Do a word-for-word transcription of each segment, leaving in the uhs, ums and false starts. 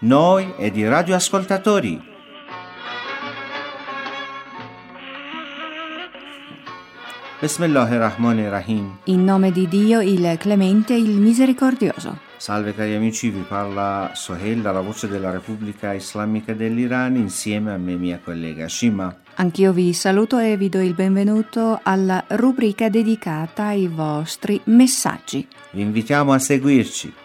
noi ed i radioascoltatori. Bismillahirrahmanirrahim. In nome di Dio, il Clemente, il Misericordioso. Salve cari amici, vi parla Sohail dalla Voce della Repubblica Islamica dell'Iran insieme a me mia collega Shima. Anch'io vi saluto e vi do il benvenuto alla rubrica dedicata ai vostri messaggi. Vi invitiamo a seguirci.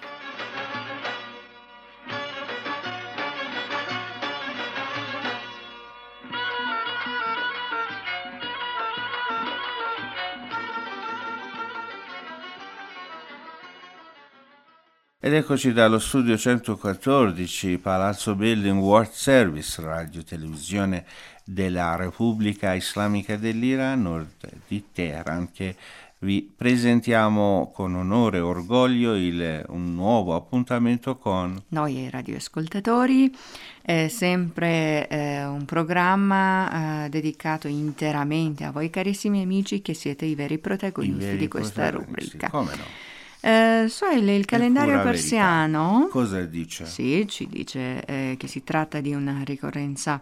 Ed eccoci dallo studio centoquattordici, Palazzo Building World Service, radio televisione della Repubblica Islamica dell'Iran, nord di Teheran, che vi presentiamo con onore e orgoglio il, un nuovo appuntamento con noi radioascoltatori, è sempre eh, un programma eh, dedicato interamente a voi carissimi amici che siete i veri protagonisti veri di questa protagonisti. rubrica. Come no? Eh, so il, il calendario persiano cosa dice? Sì, ci dice eh, che si tratta di una ricorrenza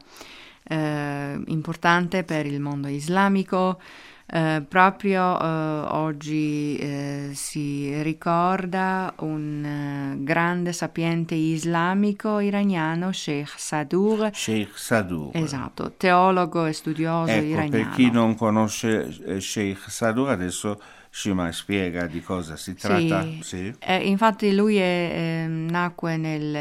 eh, importante per il mondo islamico. Eh, proprio eh, oggi eh, si ricorda un eh, grande sapiente islamico iraniano, Sheikh Sadur. Sheikh Sadur. Esatto, teologo e studioso ecco, iraniano. Per chi non conosce eh, Sheikh Sadur, adesso Shima spiega di cosa si tratta. Sì, sì. Eh, infatti lui è, eh, nacque nel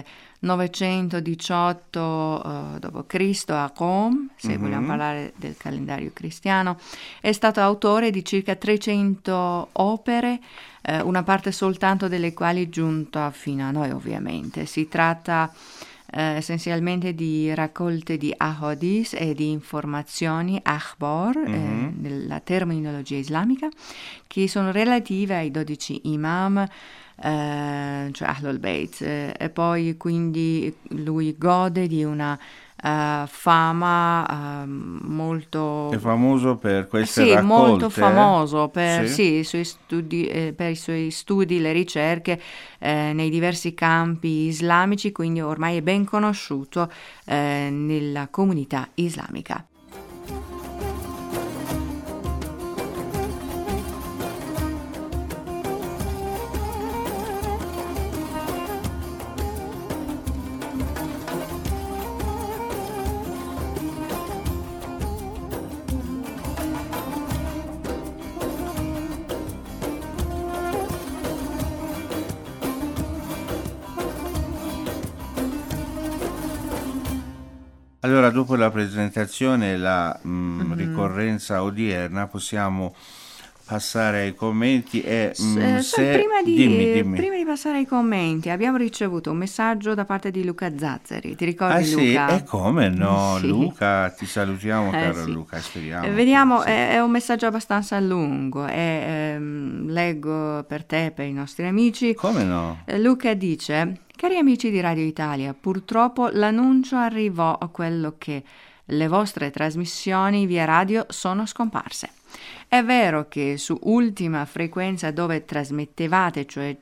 novecentodiciotto uh, dopo Cristo a Qom, se mm-hmm. vogliamo parlare del calendario cristiano. È stato autore di circa trecento opere, eh, una parte soltanto delle quali è giunta fino a noi ovviamente. Si tratta eh, essenzialmente di raccolte di ahadith e di informazioni, akhbar, mm-hmm. eh, nella terminologia islamica, che sono relative ai dodici imam, Uh, cioè Ahlul Bayt, uh, e poi quindi lui gode di una uh, fama uh, molto è famoso per queste sì, raccolte molto famoso per, sì. Sì, i suoi studi, eh, per i suoi studi, le ricerche eh, nei diversi campi islamici, quindi ormai è ben conosciuto eh, nella comunità islamica. Allora, dopo la presentazione e la mh, mm-hmm. ricorrenza odierna, possiamo passare ai commenti e mh, eh, se... prima, di, dimmi, dimmi. prima di passare ai commenti abbiamo ricevuto un messaggio da parte di Luca Zazzari. Ti ricordi, ah, sì? Luca? E come no? Sì. Luca, ti salutiamo, eh, caro sì. Luca, speriamo. Eh, vediamo, che, sì. è, è un messaggio abbastanza lungo e ehm, leggo per te, per i nostri amici. Come no? Eh, Luca dice: cari amici di Radio Italia, purtroppo l'annuncio arrivò a quello che le vostre trasmissioni via radio sono scomparse. È vero che su ultima frequenza dove trasmettevate, cioè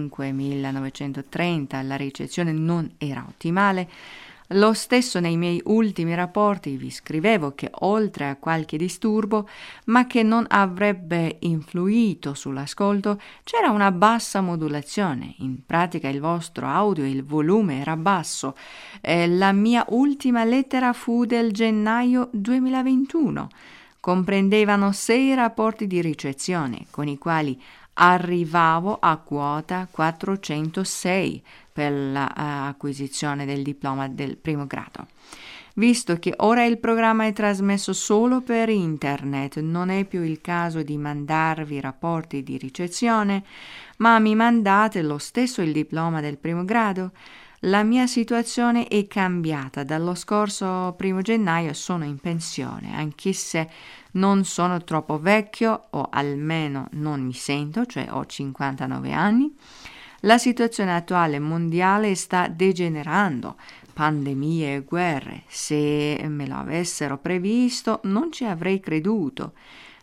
cinquemilanovecentotrenta, la ricezione non era ottimale. Lo stesso nei miei ultimi rapporti vi scrivevo che oltre a qualche disturbo, ma che non avrebbe influito sull'ascolto, c'era una bassa modulazione. In pratica il vostro audio, il volume era basso. Eh, la mia ultima lettera fu del gennaio duemilaventuno. Comprendevano sei rapporti di ricezione, con i quali arrivavo a quota quattrocentosei per l'acquisizione uh, del diploma del primo grado. Visto che ora il programma è trasmesso solo per internet, non è più il caso di mandarvi rapporti di ricezione, ma mi mandate lo stesso il diploma del primo grado. La mia situazione è cambiata. Dallo scorso primo gennaio sono in pensione, anche se non sono troppo vecchio, o almeno non mi sento, cioè ho cinquantanove anni. La situazione attuale mondiale sta degenerando, pandemie e guerre. Se me lo avessero previsto non ci avrei creduto.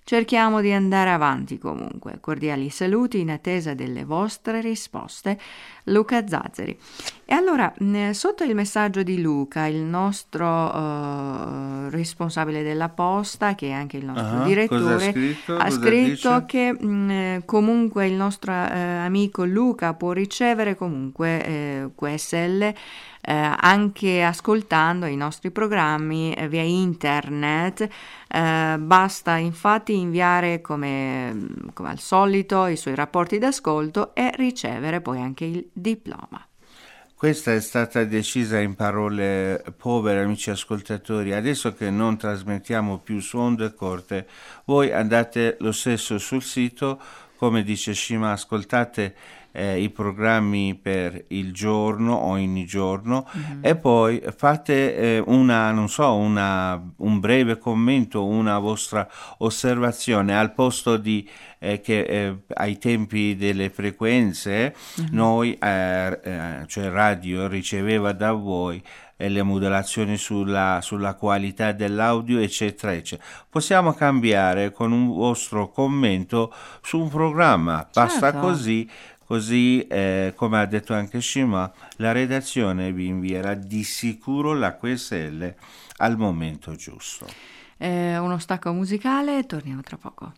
Cerchiamo di andare avanti comunque. Cordiali saluti in attesa delle vostre risposte. Luca Zazzeri. E allora, sotto il messaggio di Luca, il nostro uh, responsabile della posta, che è anche il nostro uh-huh. direttore, ha scritto, ha scritto che mh, comunque il nostro uh, amico Luca può ricevere comunque uh, Q S L Eh, anche ascoltando i nostri programmi eh, via internet. Eh, basta infatti inviare come, come al solito i suoi rapporti d'ascolto e ricevere poi anche il diploma. Questa è stata decisa in parole povere, amici ascoltatori. Adesso che non trasmettiamo più su onde corte, voi andate lo stesso sul sito, come dice Shima, ascoltate Eh, i programmi per il giorno, ogni giorno, mm-hmm. e poi fate eh, una, non so, una, un breve commento, una vostra osservazione al posto di eh, che eh, ai tempi delle frequenze mm-hmm. noi, eh, eh, cioè radio, riceveva da voi e le modulazioni sulla, sulla qualità dell'audio, eccetera, eccetera. Possiamo cambiare con un vostro commento su un programma, basta certo. così. Così, eh, come ha detto anche Shima, la redazione vi invierà di sicuro la Q S L al momento giusto. Eh, uno stacco musicale, torniamo tra poco.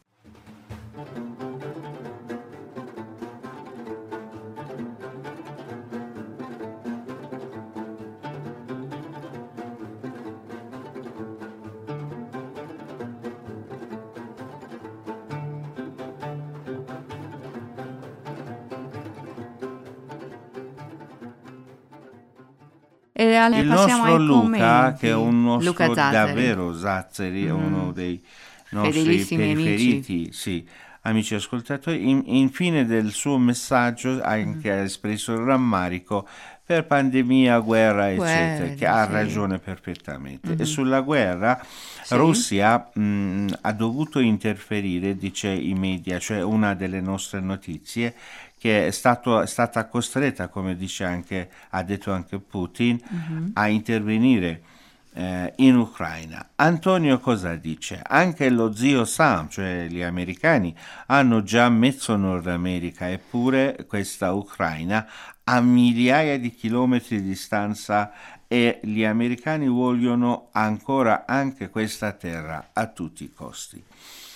E il nostro Luca, commenti. che è un nostro Luca Zazzeri. davvero Zazzeri, è mm. uno dei nostri Fedelissimi preferiti, amici. Sì, amici ascoltatori. In, infine del suo messaggio anche mm. ha espresso il rammarico per pandemia, guerra, eccetera, Guerra, che ha sì. ragione perfettamente. Mm-hmm. E sulla guerra sì. Russia mh, ha dovuto interferire, dice i media, cioè una delle nostre notizie, che è, stato, è stata costretta, come dice anche, ha detto anche Putin, mm-hmm. a intervenire eh, in Ucraina. Antonio cosa dice? Anche lo zio Sam, cioè gli americani, hanno già mezzo Nord America, eppure questa Ucraina a migliaia di chilometri di distanza e gli americani vogliono ancora anche questa terra a tutti i costi.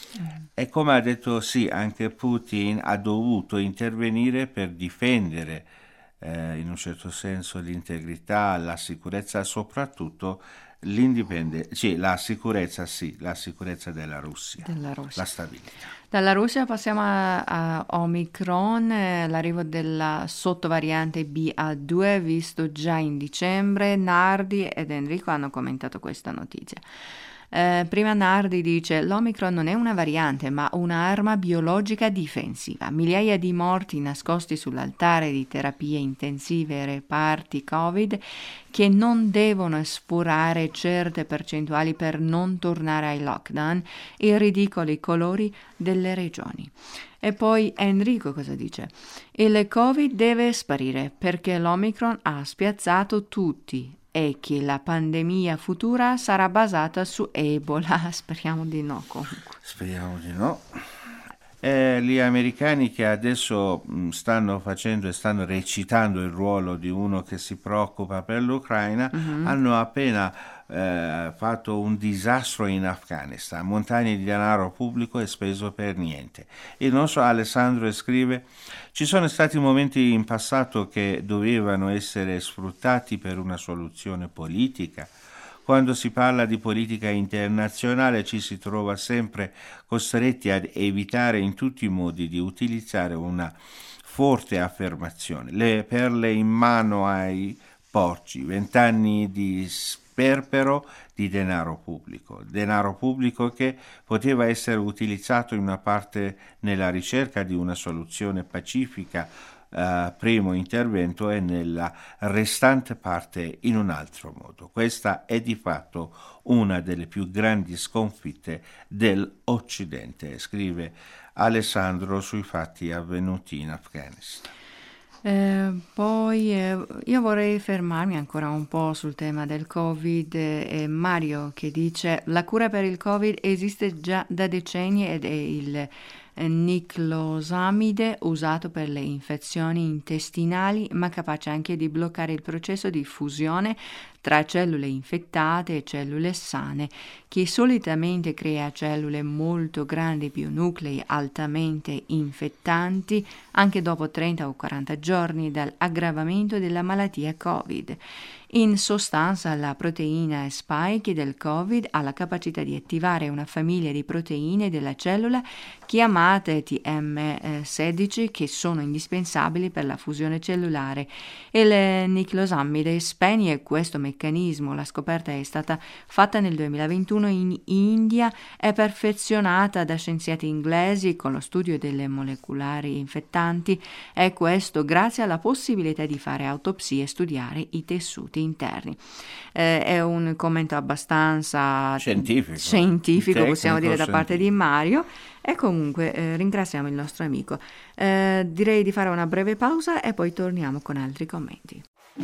E come ha detto sì, anche Putin ha dovuto intervenire per difendere eh, in un certo senso l'integrità, la sicurezza, soprattutto l'indipendenza, sì, la sicurezza, sì, la sicurezza della Russia, della Russia. La stabilità. Dalla Russia passiamo a, a Omicron, eh, l'arrivo della sottovariante B A due visto già in dicembre. Nardi ed Enrico hanno commentato questa notizia. Eh, prima Nardi dice: l'Omicron non è una variante ma un'arma biologica difensiva. Migliaia di morti nascosti sull'altare di terapie intensive e reparti Covid che non devono sforare certe percentuali per non tornare ai lockdown e ridicoli colori delle regioni. E poi Enrico cosa dice? Il Covid deve sparire perché l'Omicron ha spiazzato tutti e che la pandemia futura sarà basata su Ebola. Speriamo di no comunque. Speriamo di no. Eh, gli americani che adesso mh, stanno facendo e stanno recitando il ruolo di uno che si preoccupa per l'Ucraina, mm-hmm. hanno appena eh, fatto un disastro in Afghanistan, montagne di denaro pubblico e speso per niente. Il nostro Alessandro scrive: ci sono stati momenti in passato che dovevano essere sfruttati per una soluzione politica. Quando si parla di politica internazionale ci si trova sempre costretti ad evitare in tutti i modi di utilizzare una forte affermazione. Le perle in mano ai porci, vent'anni di sperpero di denaro pubblico, denaro pubblico che poteva essere utilizzato in una parte nella ricerca di una soluzione pacifica, Uh, primo intervento, e nella restante parte in un altro modo. Questa è di fatto una delle più grandi sconfitte dell'Occidente, scrive Alessandro sui fatti avvenuti in Afghanistan. Eh, poi eh, io vorrei fermarmi ancora un po' sul tema del Covid. Eh, Mario che dice la cura per il Covid esiste già da decenni ed è il eh, niclosamide usato per le infezioni intestinali, ma capace anche di bloccare il processo di fusione tra cellule infettate e cellule sane, che solitamente crea cellule molto grandi più nuclei altamente infettanti anche dopo trenta o quaranta giorni dall'aggravamento della malattia Covid. In sostanza, la proteina spike del Covid ha la capacità di attivare una famiglia di proteine della cellula chiamate T M sedici che sono indispensabili per la fusione cellulare. Il niclosamide spegne questo meccanismo. La scoperta è stata fatta nel duemilaventuno in India e perfezionata da scienziati inglesi con lo studio delle molecolari infettanti, e questo grazie alla possibilità di fare autopsie e studiare i tessuti interni. Eh, è un commento abbastanza scientifico, scientifico possiamo dire, da scientifico. parte di Mario, e comunque eh, ringraziamo il nostro amico. Eh, direi di fare una breve pausa e poi torniamo con altri commenti.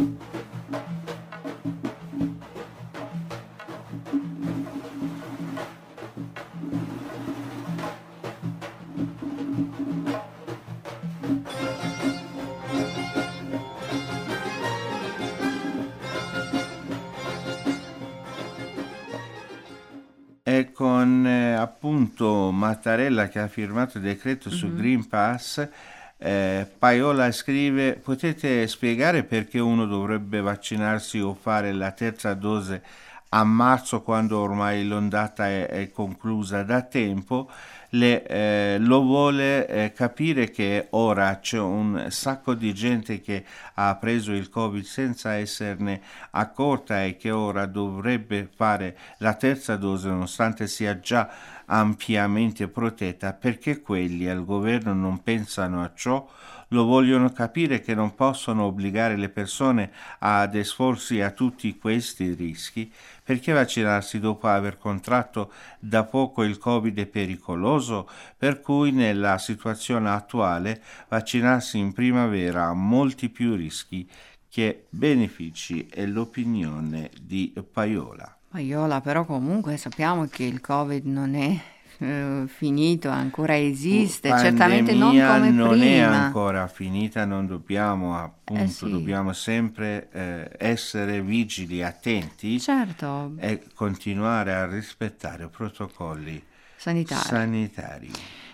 E con eh, appunto Mattarella che ha firmato il decreto mm-hmm. su Green Pass, eh, Paiola scrive: potete spiegare perché uno dovrebbe vaccinarsi o fare la terza dose a marzo quando ormai l'ondata è, è conclusa da tempo? Le, eh, lo vuole eh, capire che ora c'è un sacco di gente che ha preso il Covid senza esserne accorta e che ora dovrebbe fare la terza dose nonostante sia già ampiamente protetta. Perché quelli al governo non pensano a ciò? Lo vogliono capire che non possono obbligare le persone ad esporsi a tutti questi rischi? Perché vaccinarsi dopo aver contratto da poco il Covid è pericoloso? Per cui nella situazione attuale vaccinarsi in primavera ha molti più rischi che benefici, è l'opinione di Paiola. Paiola, però comunque sappiamo che il Covid non è Uh, finito, ancora esiste, Pandemia certamente non come non prima. è ancora finita, non dobbiamo appunto, eh sì. dobbiamo sempre eh, essere vigili, attenti, certo. e continuare a rispettare protocolli sanitari. sanitari.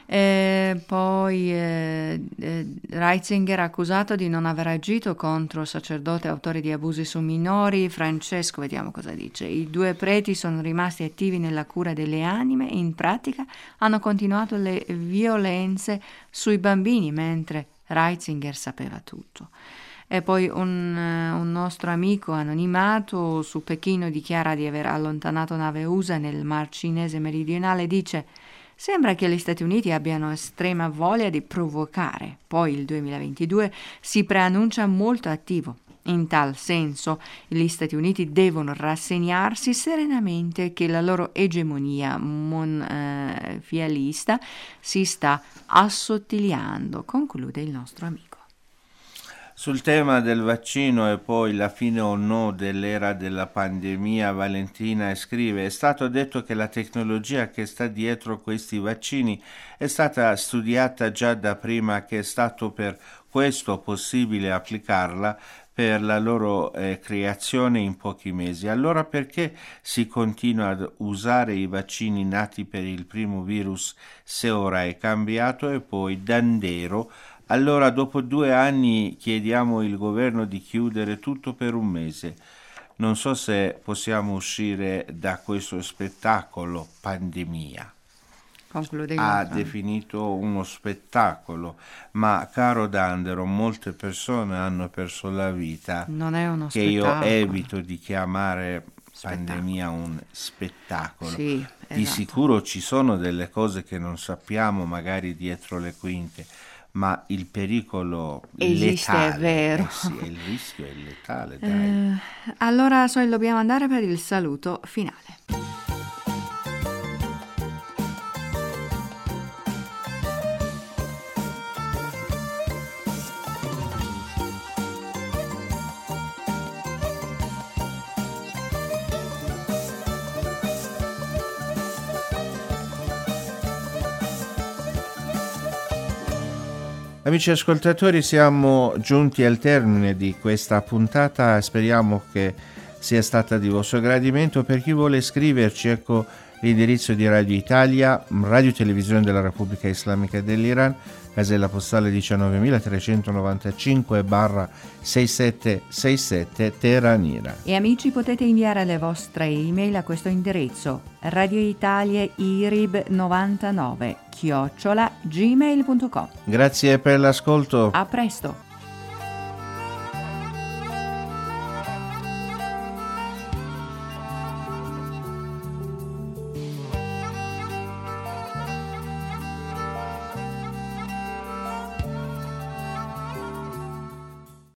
E poi eh, eh, Reitzinger accusato di non aver agito contro sacerdote autore di abusi su minori. Francesco, vediamo cosa dice. I due preti sono rimasti attivi nella cura delle anime, in pratica hanno continuato le violenze sui bambini, mentre Reitzinger sapeva tutto. E poi un, un nostro amico anonimato su Pechino dichiara di aver allontanato nave U S A nel Mar Cinese meridionale. Dice: sembra che gli Stati Uniti abbiano estrema voglia di provocare. Poi il duemilaventidue si preannuncia molto attivo. In tal senso, gli Stati Uniti devono rassegnarsi serenamente che la loro egemonia mondialista si sta assottigliando, conclude il nostro amico. Sul tema del vaccino e poi la fine o no dell'era della pandemia, Valentina scrive: è stato detto che la tecnologia che sta dietro questi vaccini è stata studiata già da prima, che è stato per questo possibile applicarla per la loro eh, creazione in pochi mesi. Allora perché si continua ad usare i vaccini nati per il primo virus se ora è cambiato? E poi Dandero: allora dopo due anni chiediamo il governo di chiudere tutto per un mese. Non so se possiamo uscire da questo spettacolo pandemia. Conclude ha definito uno spettacolo, ma caro Dandero, molte persone hanno perso la vita. Non è uno che spettacolo. Io evito di chiamare spettacolo. pandemia un spettacolo. Sì, esatto. Di sicuro ci sono delle cose che non sappiamo, magari dietro le quinte, ma il pericolo esiste, letale, è vero. Eh sì, il rischio è letale, dai. Eh, allora so, dobbiamo andare per il saluto finale. Amici ascoltatori, siamo giunti al termine di questa puntata, speriamo che sia stata di vostro gradimento. Per chi vuole scriverci, ecco l'indirizzo di Radio Italia, Radio Televisione della Repubblica Islamica dell'Iran, casella postale diciannovemilatrecentonovantacinque sessantasette Teheran, Iran. E amici, potete inviare le vostre email a questo indirizzo: radioitaliairib novantanove chiocciola gmail punto com. Grazie per l'ascolto. A presto.